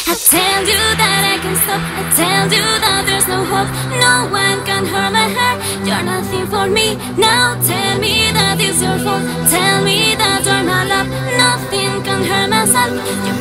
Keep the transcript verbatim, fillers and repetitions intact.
I tell you that I can stop, I tell you that there's no hope. No one can hurt my heart, you're nothing for me. Now tell me that it's your fault, tell me that you're my love. Nothing can hurt my soul. You